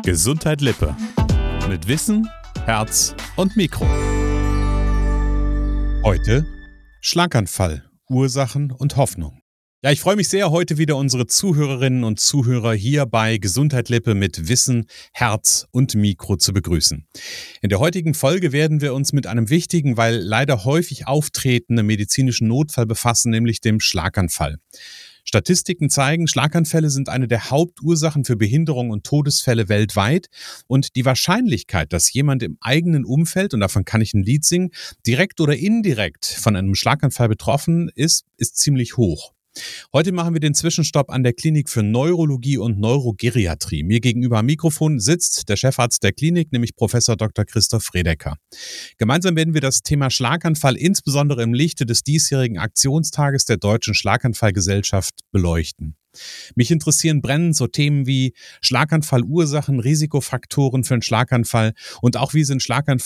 Gesundheit Lippe. Mit Wissen, Herz und Mikro. Heute Schlaganfall, Ursachen und Hoffnung. Ja, ich freue mich sehr, heute wieder unsere Zuhörerinnen und Zuhörer hier bei Gesundheit Lippe mit Wissen, Herz und Mikro zu begrüßen. In der heutigen Folge werden wir uns mit einem wichtigen, weil leider häufig auftretenden medizinischen Notfall befassen, nämlich dem Schlaganfall. Statistiken zeigen, Schlaganfälle sind eine der Hauptursachen für Behinderung und Todesfälle weltweit. Und die Wahrscheinlichkeit, dass jemand im eigenen Umfeld, und davon kann ich ein Lied singen, direkt oder indirekt von einem Schlaganfall betroffen ist ziemlich hoch. Heute machen wir den Zwischenstopp an der Klinik für Neurologie und Neurogeriatrie. Mir gegenüber am Mikrofon sitzt der Chefarzt der Klinik, nämlich Professor Dr. Christoph Fredecker. Gemeinsam werden wir das Thema Schlaganfall insbesondere im Lichte des diesjährigen Aktionstages der Deutschen Schlaganfallgesellschaft beleuchten. Mich interessieren brennend so Themen wie Schlaganfallursachen, Risikofaktoren für einen Schlaganfall und auch wie sind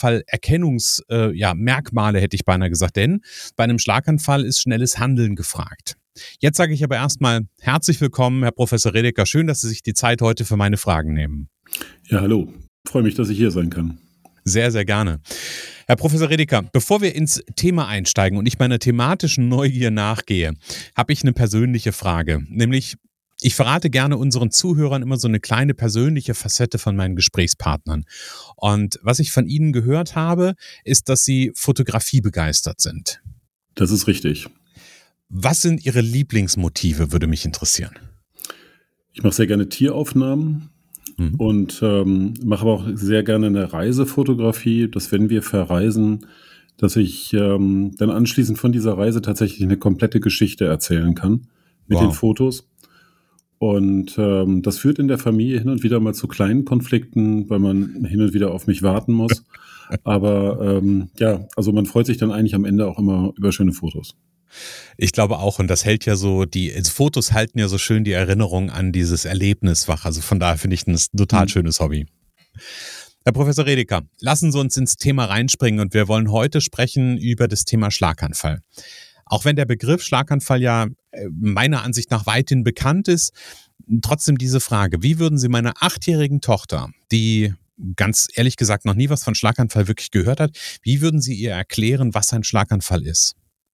Schlaganfall-Erkennungsmerkmale, hätte ich beinahe gesagt, denn bei einem Schlaganfall ist schnelles Handeln gefragt. Jetzt sage ich aber erstmal herzlich willkommen, Herr Professor Fredecker. Schön, dass Sie sich die Zeit heute für meine Fragen nehmen. Ja, hallo. Ich freue mich, dass ich hier sein kann. Sehr, sehr gerne. Herr Professor Fredecker, bevor wir ins Thema einsteigen und ich meiner thematischen Neugier nachgehe, habe ich eine persönliche Frage. Nämlich, ich verrate gerne unseren Zuhörern immer so eine kleine persönliche Facette von meinen Gesprächspartnern. Und was ich von Ihnen gehört habe, ist, dass Sie Fotografie begeistert sind. Das ist richtig. Was sind Ihre Lieblingsmotive, würde mich interessieren. Ich mache sehr gerne Tieraufnahmen und mache aber auch sehr gerne eine Reisefotografie, dass wenn wir verreisen, dass ich dann anschließend von dieser Reise tatsächlich eine komplette Geschichte erzählen kann mit den Fotos. Und das führt in der Familie hin und wieder mal zu kleinen Konflikten, weil man hin und wieder auf mich warten muss. Aber also man freut sich dann eigentlich am Ende auch immer über schöne Fotos. Ich glaube auch, und das hält ja so, die Fotos halten ja so schön die Erinnerung an dieses Erlebnis wach. Also von daher finde ich ein total schönes Hobby. Herr Professor Fredecker, lassen Sie uns ins Thema reinspringen und wir wollen heute sprechen über das Thema Schlaganfall. Auch wenn der Begriff Schlaganfall ja meiner Ansicht nach weithin bekannt ist, trotzdem diese Frage, wie würden Sie meiner 8-jährigen Tochter, die ganz ehrlich gesagt noch nie was von Schlaganfall wirklich gehört hat, wie würden Sie ihr erklären, was ein Schlaganfall ist?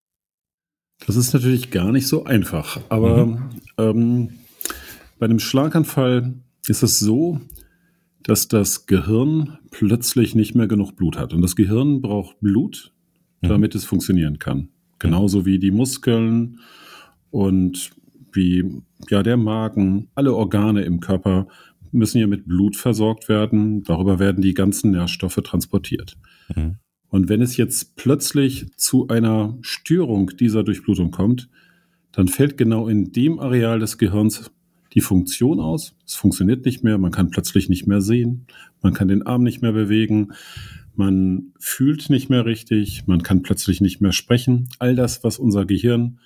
Das ist natürlich gar nicht so einfach, aber bei einem Schlaganfall ist es so, dass das Gehirn plötzlich nicht mehr genug Blut hat. Und das Gehirn braucht Blut, damit es funktionieren kann. Genauso wie die Muskeln und wie der Magen, alle Organe im Körper müssen ja mit Blut versorgt werden. Darüber werden die ganzen Nährstoffe transportiert. Und wenn es jetzt plötzlich zu einer Störung dieser Durchblutung kommt, dann fällt genau in dem Areal des Gehirns die Funktion aus. Es funktioniert nicht mehr, man kann plötzlich nicht mehr sehen, man kann den Arm nicht mehr bewegen, man fühlt nicht mehr richtig, man kann plötzlich nicht mehr sprechen. All das, was unser Gehirn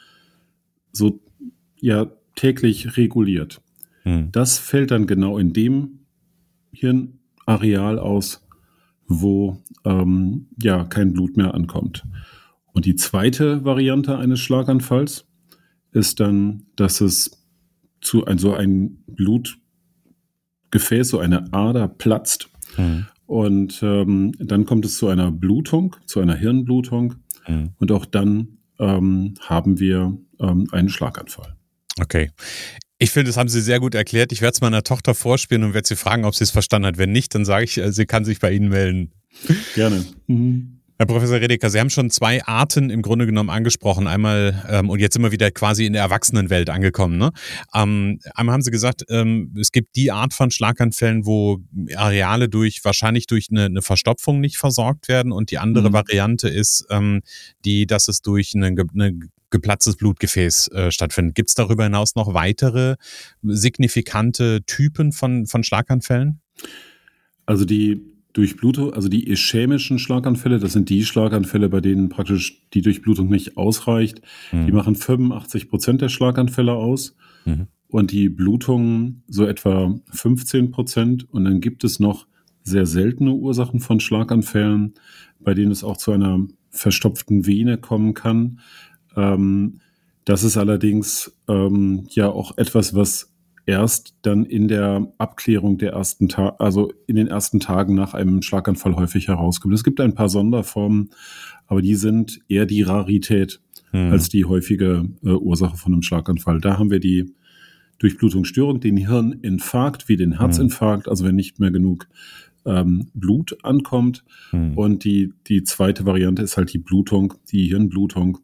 so täglich reguliert, das fällt dann genau in dem Hirnareal aus, wo kein Blut mehr ankommt. Und die zweite Variante eines Schlaganfalls ist dann, dass es zu ein Blutgefäß, so eine Ader platzt. Und dann kommt es zu einer Blutung, zu einer Hirnblutung. Und auch dann haben wir einen Schlaganfall. Okay. Ich finde, das haben Sie sehr gut erklärt. Ich werde es meiner Tochter vorspielen und werde sie fragen, ob sie es verstanden hat. Wenn nicht, dann sage ich, sie kann sich bei Ihnen melden. Gerne. Herr Professor Fredecker, Sie haben schon 2 Arten im Grunde genommen angesprochen. Einmal, und jetzt sind wir wieder quasi in der Erwachsenenwelt angekommen. Ne? Einmal haben Sie gesagt, es gibt die Art von Schlaganfällen, wo Areale wahrscheinlich durch eine Verstopfung nicht versorgt werden. Und die andere Variante ist, dass es durch eine geplatztes Blutgefäß stattfindet. Gibt es darüber hinaus noch weitere signifikante Typen von Schlaganfällen? Also die Durchblutung, also die ischämischen Schlaganfälle, das sind die Schlaganfälle, bei denen praktisch die Durchblutung nicht ausreicht. Die machen 85% der Schlaganfälle aus und die Blutungen so etwa 15%. Und dann gibt es noch sehr seltene Ursachen von Schlaganfällen, bei denen es auch zu einer verstopften Vene kommen kann. Das ist allerdings auch etwas, was erst dann in der Abklärung der ersten Tage, also in den ersten Tagen nach einem Schlaganfall häufig herauskommt. Es gibt ein paar Sonderformen, aber die sind eher die Rarität als die häufige Ursache von einem Schlaganfall. Da haben wir die Durchblutungsstörung, den Hirninfarkt wie den Herzinfarkt, also wenn nicht mehr genug Blut ankommt. Und die zweite Variante ist halt die Blutung, die Hirnblutung.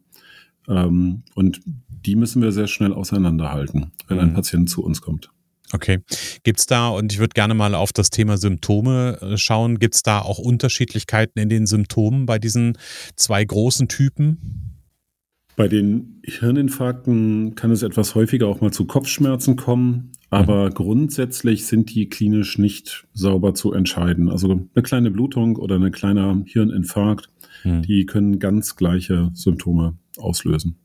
Und die müssen wir sehr schnell auseinanderhalten, wenn ein Patient zu uns kommt. Okay. Gibt's da, und ich würde gerne mal auf das Thema Symptome schauen, gibt's da auch Unterschiedlichkeiten in den Symptomen bei diesen zwei großen Typen? Bei den Hirninfarkten kann es etwas häufiger auch mal zu Kopfschmerzen kommen, aber grundsätzlich sind die klinisch nicht sauber zu entscheiden. Also eine kleine Blutung oder ein kleiner Hirninfarkt, die können ganz gleiche Symptome auslösen.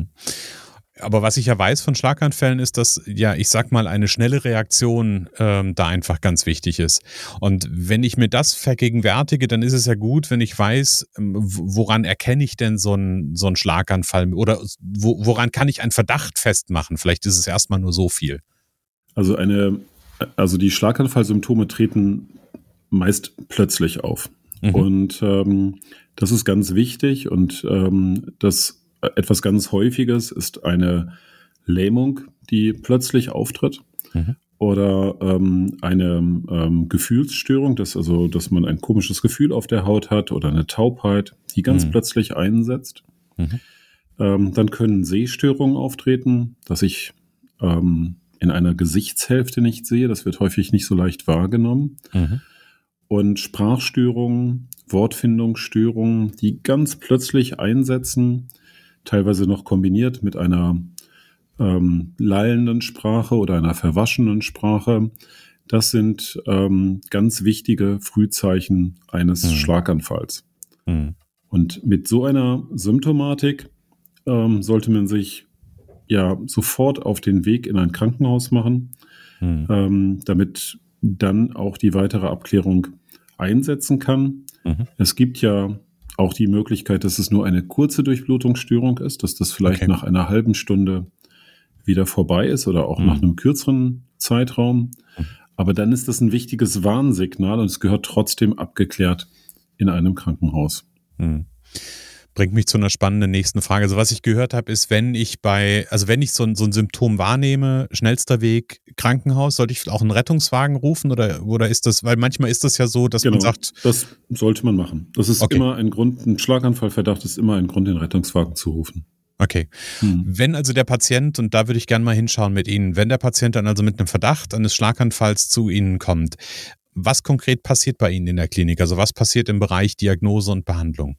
Aber was ich ja weiß von Schlaganfällen ist, dass, ja, ich sag mal, eine schnelle Reaktion da einfach ganz wichtig ist. Und wenn ich mir das vergegenwärtige, dann ist es ja gut, wenn ich weiß, woran erkenne ich denn so einen Schlaganfall oder woran kann ich einen Verdacht festmachen? Vielleicht ist es erstmal nur so viel. Also die Schlaganfallsymptome treten meist plötzlich auf. Und das ist ganz wichtig und das etwas ganz Häufiges ist eine Lähmung, die plötzlich auftritt oder eine Gefühlsstörung, dass man ein komisches Gefühl auf der Haut hat oder eine Taubheit, die ganz plötzlich einsetzt. Dann können Sehstörungen auftreten, dass ich in einer Gesichtshälfte nicht sehe. Das wird häufig nicht so leicht wahrgenommen. Und Sprachstörungen, Wortfindungsstörungen, die ganz plötzlich einsetzen, teilweise noch kombiniert mit einer lallenden Sprache oder einer verwaschenen Sprache. Das sind ganz wichtige Frühzeichen eines Schlaganfalls. Und mit so einer Symptomatik sollte man sich ja sofort auf den Weg in ein Krankenhaus machen, damit dann auch die weitere Abklärung einsetzen kann. Es gibt ja auch die Möglichkeit, dass es nur eine kurze Durchblutungsstörung ist, dass das vielleicht nach einer halben Stunde wieder vorbei ist oder auch nach einem kürzeren Zeitraum. Aber dann ist das ein wichtiges Warnsignal und es gehört trotzdem abgeklärt in einem Krankenhaus. Bringt mich zu einer spannenden nächsten Frage. Also was ich gehört habe, ist, wenn ich so ein Symptom wahrnehme, schnellster Weg Krankenhaus, sollte ich auch einen Rettungswagen rufen oder ist das, weil manchmal ist das ja so, dass man sagt. Das sollte man machen. Das ist immer ein Grund, ein Schlaganfallverdacht ist immer ein Grund, den Rettungswagen zu rufen. Okay. Wenn also der Patient, und da würde ich gerne mal hinschauen mit Ihnen, wenn der Patient dann also mit einem Verdacht eines Schlaganfalls zu Ihnen kommt, was konkret passiert bei Ihnen in der Klinik? Also was passiert im Bereich Diagnose und Behandlung?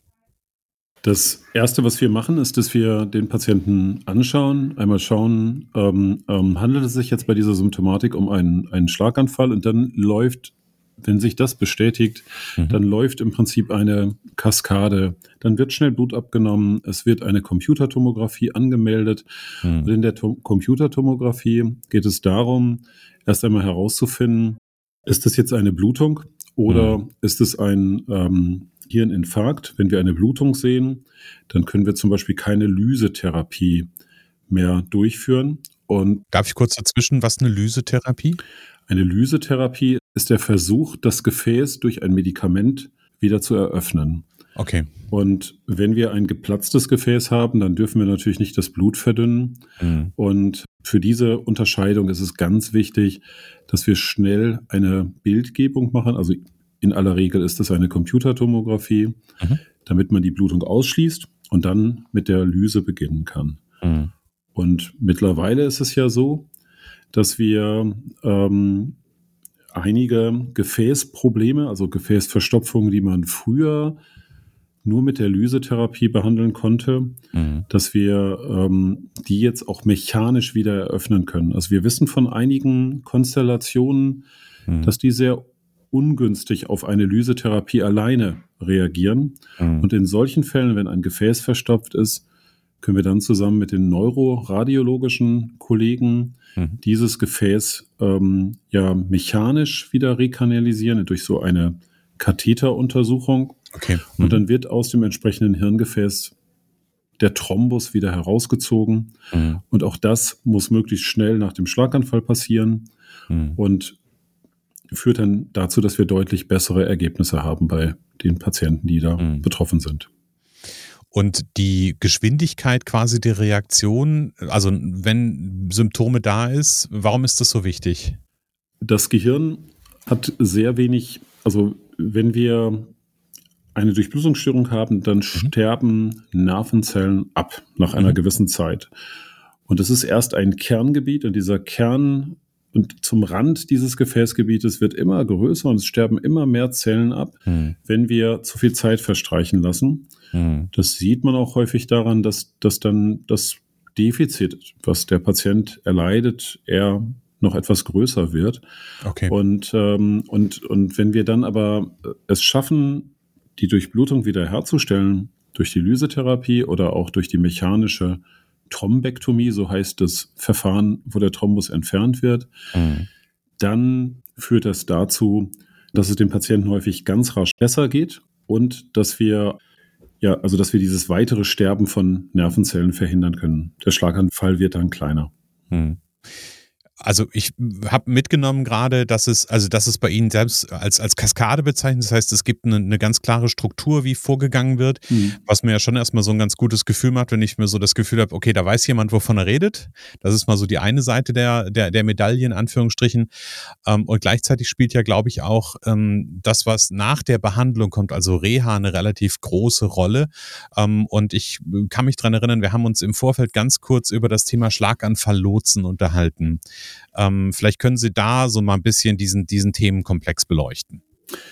Das Erste, was wir machen, ist, dass wir den Patienten anschauen, einmal schauen, handelt es sich jetzt bei dieser Symptomatik um einen Schlaganfall und dann läuft, wenn sich das bestätigt, dann läuft im Prinzip eine Kaskade. Dann wird schnell Blut abgenommen, es wird eine Computertomographie angemeldet und in der Computertomographie geht es darum, erst einmal herauszufinden, ist das jetzt eine Blutung oder ist es ein Hirninfarkt. Wenn wir eine Blutung sehen, dann können wir zum Beispiel keine Lysetherapie mehr durchführen. Und darf ich kurz dazwischen, was eine Lysetherapie? Eine Lysetherapie ist der Versuch, das Gefäß durch ein Medikament wieder zu eröffnen. Okay. Und wenn wir ein geplatztes Gefäß haben, dann dürfen wir natürlich nicht das Blut verdünnen. Und für diese Unterscheidung ist es ganz wichtig, dass wir schnell eine Bildgebung machen. Also in aller Regel ist das eine Computertomographie, damit man die Blutung ausschließt und dann mit der Lyse beginnen kann. Und mittlerweile ist es ja so, dass wir einige Gefäßprobleme, also Gefäßverstopfungen, die man früher nur mit der Lysetherapie behandeln konnte, dass wir die jetzt auch mechanisch wieder eröffnen können. Also wir wissen von einigen Konstellationen, dass die sehr ungünstig auf eine Lysetherapie alleine reagieren. Und in solchen Fällen, wenn ein Gefäß verstopft ist, können wir dann zusammen mit den neuroradiologischen Kollegen dieses Gefäß mechanisch wieder rekanalisieren durch so eine Katheteruntersuchung. Okay. Und dann wird aus dem entsprechenden Hirngefäß der Thrombus wieder herausgezogen. Und auch das muss möglichst schnell nach dem Schlaganfall passieren und führt dann dazu, dass wir deutlich bessere Ergebnisse haben bei den Patienten, die da betroffen sind. Und die Geschwindigkeit quasi der Reaktion, also wenn Symptome da ist, warum ist das so wichtig? Das Gehirn hat sehr wenig, also wenn wir eine Durchblutungsstörung haben, dann sterben Nervenzellen ab nach einer gewissen Zeit. Und das ist erst ein Kerngebiet und dieser Kern und zum Rand dieses Gefäßgebietes wird immer größer und es sterben immer mehr Zellen ab, wenn wir zu viel Zeit verstreichen lassen. Das sieht man auch häufig daran, dass dann das Defizit, was der Patient erleidet, eher noch etwas größer wird. Okay. Und wenn wir dann aber es schaffen, die Durchblutung wiederherzustellen durch die Lysetherapie oder auch durch die mechanische Thrombektomie, so heißt das Verfahren, wo der Thrombus entfernt wird, dann führt das dazu, dass es dem Patienten häufig ganz rasch besser geht und dass wir dieses weitere Sterben von Nervenzellen verhindern können. Der Schlaganfall wird dann kleiner. Also ich habe mitgenommen gerade, dass es bei Ihnen selbst als Kaskade bezeichnet. Das heißt, es gibt eine ganz klare Struktur, wie vorgegangen wird, was mir ja schon erstmal so ein ganz gutes Gefühl macht, wenn ich mir so das Gefühl habe, okay, da weiß jemand, wovon er redet. Das ist mal so die eine Seite der Medaille in Anführungsstrichen. Und gleichzeitig spielt ja, glaube ich, auch das, was nach der Behandlung kommt, also Reha, eine relativ große Rolle. Und ich kann mich dran erinnern, wir haben uns im Vorfeld ganz kurz über das Thema Schlaganfall-Lotsen unterhalten. Vielleicht können Sie da so mal ein bisschen diesen Themenkomplex beleuchten.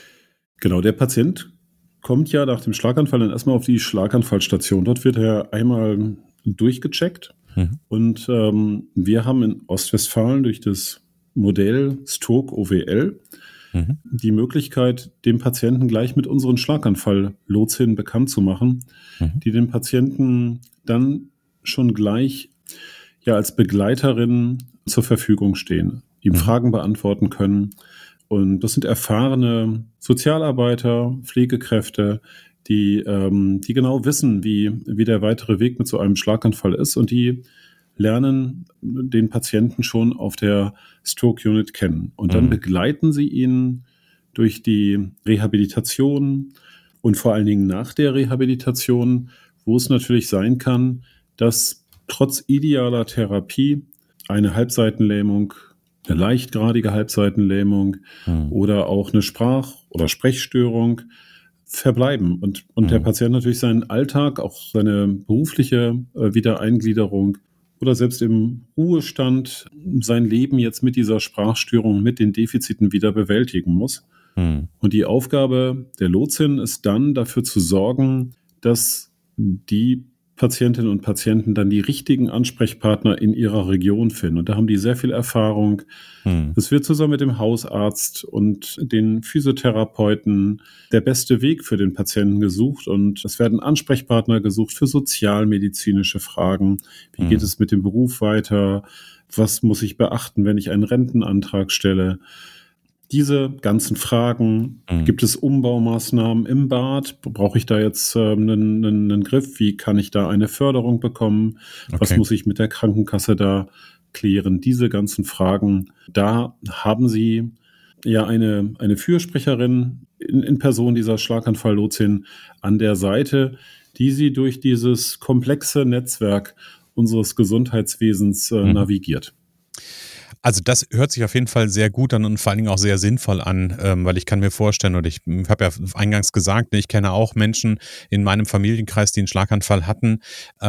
Genau, der Patient kommt ja nach dem Schlaganfall dann erstmal auf die Schlaganfallstation. Dort wird er einmal durchgecheckt. Und wir haben in Ostwestfalen durch das Modell Stroke OWL die Möglichkeit, dem Patienten gleich mit unseren Schlaganfall-Lotsinnen bekannt zu machen, die dem Patienten dann schon gleich als Begleiterin zur Verfügung stehen, ihm Fragen beantworten können. Und das sind erfahrene Sozialarbeiter, Pflegekräfte, die genau wissen, wie der weitere Weg mit so einem Schlaganfall ist und die lernen den Patienten schon auf der Stroke Unit kennen. Und dann begleiten sie ihn durch die Rehabilitation und vor allen Dingen nach der Rehabilitation, wo es natürlich sein kann, dass trotz idealer Therapie eine Halbseitenlähmung, eine leichtgradige Halbseitenlähmung oder auch eine Sprach- oder Sprechstörung verbleiben und der Patient natürlich seinen Alltag, auch seine berufliche Wiedereingliederung oder selbst im Ruhestand sein Leben jetzt mit dieser Sprachstörung, mit den Defiziten wieder bewältigen muss. Und die Aufgabe der Lotsin ist dann, dafür zu sorgen, dass die Patientinnen und Patienten dann die richtigen Ansprechpartner in ihrer Region finden. Und da haben die sehr viel Erfahrung. Es wird zusammen mit dem Hausarzt und den Physiotherapeuten der beste Weg für den Patienten gesucht. Und es werden Ansprechpartner gesucht für sozialmedizinische Fragen. Wie geht es mit dem Beruf weiter? Was muss ich beachten, wenn ich einen Rentenantrag stelle? Diese ganzen Fragen, gibt es Umbaumaßnahmen im Bad? Brauche ich da jetzt einen Griff? Wie kann ich da eine Förderung bekommen? Okay. Was muss ich mit der Krankenkasse da klären? Diese ganzen Fragen, da haben Sie ja eine Fürsprecherin in Person dieser Schlaganfall-Lotsin an der Seite, die Sie durch dieses komplexe Netzwerk unseres Gesundheitswesens navigiert. Also das hört sich auf jeden Fall sehr gut an und vor allen Dingen auch sehr sinnvoll an, weil ich kann mir vorstellen, und ich habe ja eingangs gesagt, ich kenne auch Menschen in meinem Familienkreis, die einen Schlaganfall hatten,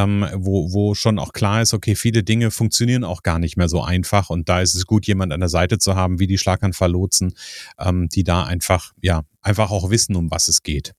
wo schon auch klar ist, okay, viele Dinge funktionieren auch gar nicht mehr so einfach und da ist es gut, jemand an der Seite zu haben, wie die Schlaganfall-Lotsen, die da einfach auch wissen, um was es geht.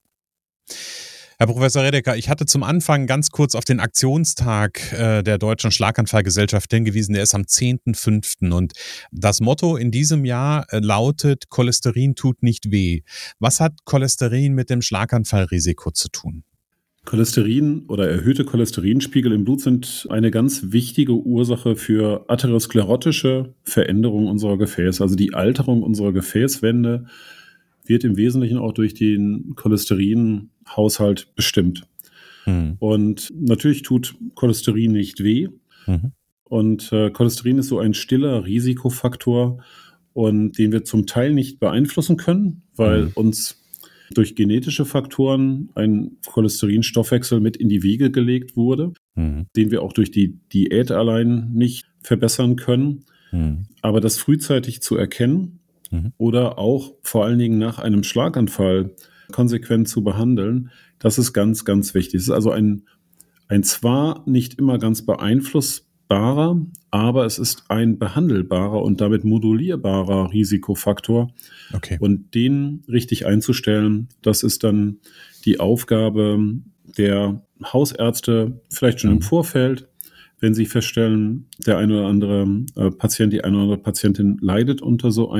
Herr Professor Redeker, ich hatte zum Anfang ganz kurz auf den Aktionstag der Deutschen Schlaganfallgesellschaft hingewiesen. Der ist am 10.05. Und das Motto in diesem Jahr lautet, Cholesterin tut nicht weh. Was hat Cholesterin mit dem Schlaganfallrisiko zu tun? Cholesterin oder erhöhte Cholesterinspiegel im Blut sind eine ganz wichtige Ursache für atherosklerotische Veränderungen unserer Gefäße, also die Alterung unserer Gefäßwände wird im Wesentlichen auch durch den Cholesterinhaushalt bestimmt. Und natürlich tut Cholesterin nicht weh. Und Cholesterin ist so ein stiller Risikofaktor, und den wir zum Teil nicht beeinflussen können, weil uns durch genetische Faktoren ein Cholesterinstoffwechsel mit in die Wiege gelegt wurde, den wir auch durch die Diät allein nicht verbessern können. Aber das frühzeitig zu erkennen oder auch vor allen Dingen nach einem Schlaganfall konsequent zu behandeln, das ist ganz, ganz wichtig. Es ist also ein zwar nicht immer ganz beeinflussbarer, aber es ist ein behandelbarer und damit modulierbarer Risikofaktor. Okay. Und den richtig einzustellen, das ist dann die Aufgabe der Hausärzte, vielleicht schon im Vorfeld, wenn sie feststellen, der eine oder andere Patient, die eine oder andere Patientin leidet unter so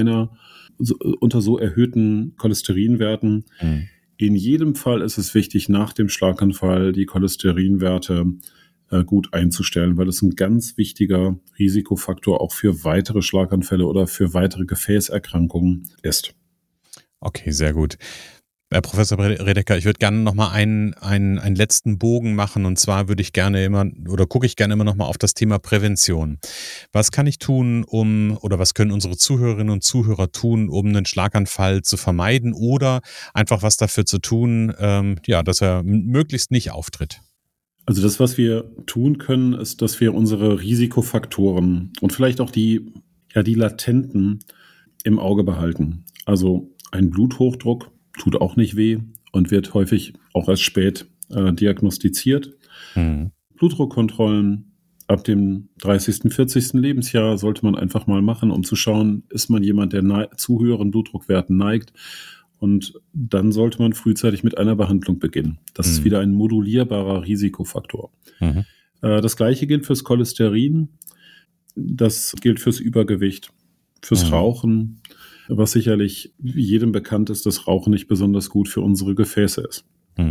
erhöhten Cholesterinwerten. In jedem Fall ist es wichtig, nach dem Schlaganfall die Cholesterinwerte gut einzustellen, weil es ein ganz wichtiger Risikofaktor auch für weitere Schlaganfälle oder für weitere Gefäßerkrankungen ist. Okay, sehr gut. Herr Professor Redeker, ich würde gerne nochmal einen letzten Bogen machen, und zwar gucke ich gerne immer nochmal auf das Thema Prävention. Was kann ich tun, was können unsere Zuhörerinnen und Zuhörer tun, um einen Schlaganfall zu vermeiden oder einfach was dafür zu tun, dass er möglichst nicht auftritt? Also das, was wir tun können, ist, dass wir unsere Risikofaktoren und vielleicht auch die latenten im Auge behalten. Also ein Bluthochdruck tut auch nicht weh und wird häufig auch erst spät diagnostiziert. Blutdruckkontrollen ab dem 30., 40. Lebensjahr sollte man einfach mal machen, um zu schauen, ist man jemand, der zu höheren Blutdruckwerten neigt. Und dann sollte man frühzeitig mit einer Behandlung beginnen. Das ist wieder ein modulierbarer Risikofaktor. Das Gleiche gilt fürs Cholesterin. Das gilt fürs Übergewicht, fürs Rauchen, was sicherlich jedem bekannt ist, dass Rauchen nicht besonders gut für unsere Gefäße ist.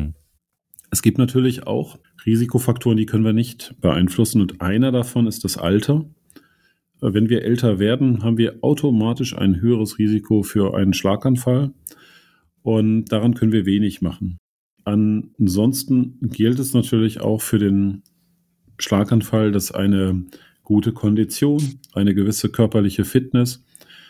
Es gibt natürlich auch Risikofaktoren, die können wir nicht beeinflussen. Und einer davon ist das Alter. Wenn wir älter werden, haben wir automatisch ein höheres Risiko für einen Schlaganfall. Und daran können wir wenig machen. Ansonsten gilt es natürlich auch für den Schlaganfall, dass eine gute Kondition, eine gewisse körperliche Fitness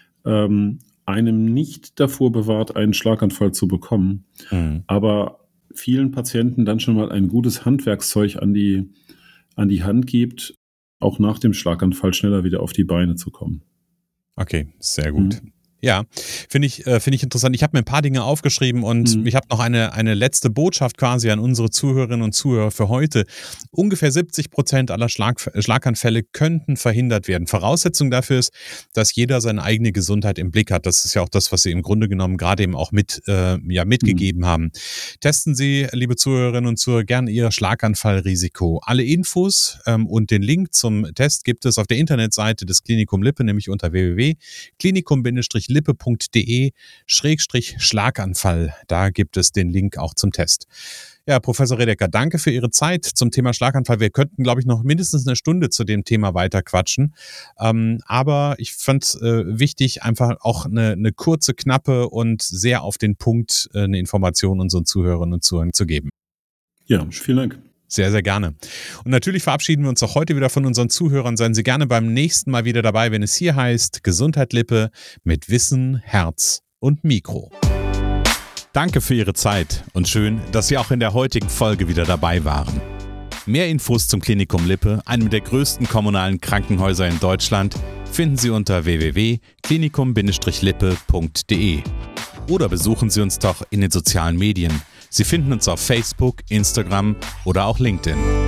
einem nicht davor bewahrt, einen Schlaganfall zu bekommen. Aber vielen Patienten dann schon mal ein gutes Handwerkszeug an die Hand gibt, auch nach dem Schlaganfall schneller wieder auf die Beine zu kommen. Okay, sehr gut. Ja, finde ich interessant. Ich habe mir ein paar Dinge aufgeschrieben und ich habe noch eine letzte Botschaft quasi an unsere Zuhörerinnen und Zuhörer für heute. Ungefähr 70% aller Schlaganfälle könnten verhindert werden. Voraussetzung dafür ist, dass jeder seine eigene Gesundheit im Blick hat. Das ist ja auch das, was Sie im Grunde genommen gerade eben auch mitgegeben haben. Testen Sie, liebe Zuhörerinnen und Zuhörer, gerne Ihr Schlaganfallrisiko. Alle Infos und den Link zum Test gibt es auf der Internetseite des Klinikum Lippe, nämlich unter www.klinikum-lippe.de/Schlaganfall. Da gibt es den Link auch zum Test. Ja, Professor Redeker, danke für Ihre Zeit zum Thema Schlaganfall. Wir könnten, glaube ich, noch mindestens eine Stunde zu dem Thema weiter quatschen. Aber ich fand es wichtig, einfach auch eine kurze, knappe und sehr auf den Punkt eine Information unseren Zuhörerinnen und Zuhörern zu geben. Ja, vielen Dank. Sehr, sehr gerne. Und natürlich verabschieden wir uns auch heute wieder von unseren Zuhörern. Seien Sie gerne beim nächsten Mal wieder dabei, wenn es hier heißt Gesundheit Lippe mit Wissen, Herz und Mikro. Danke für Ihre Zeit und schön, dass Sie auch in der heutigen Folge wieder dabei waren. Mehr Infos zum Klinikum Lippe, einem der größten kommunalen Krankenhäuser in Deutschland, finden Sie unter www.klinikum-lippe.de oder besuchen Sie uns doch in den sozialen Medien. Sie finden uns auf Facebook, Instagram oder auch LinkedIn.